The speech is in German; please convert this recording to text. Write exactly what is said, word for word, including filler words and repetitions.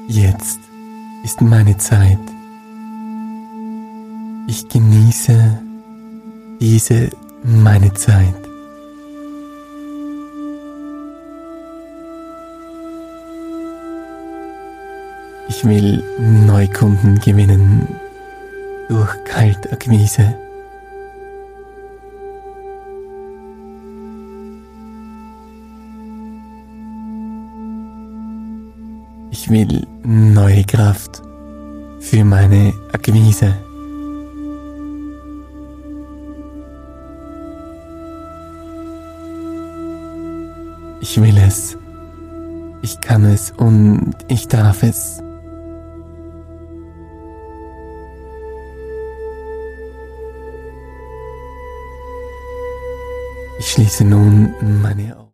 Jetzt ist meine Zeit. Ich genieße diese meine Zeit. Ich will Neukunden gewinnen durch Kaltakquise. Ich will neue Kraft für meine Akquise. Ich will es. Ich kann es und ich darf es. Ich schließe nun meine Augen.